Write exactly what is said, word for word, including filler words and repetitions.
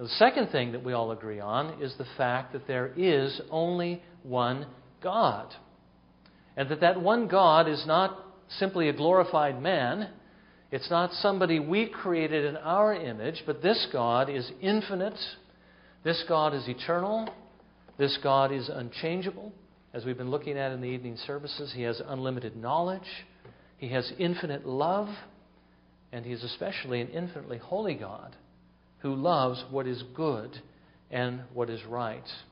The second thing that we all agree on is the fact that there is only one God. And that that one God is not simply a glorified man. It's not somebody we created in our image, but this God is infinite. This God is eternal. This God is unchangeable. As we've been looking at in the evening services, He has unlimited knowledge. He has infinite love. And He is especially an infinitely holy God who loves what is good and what is right.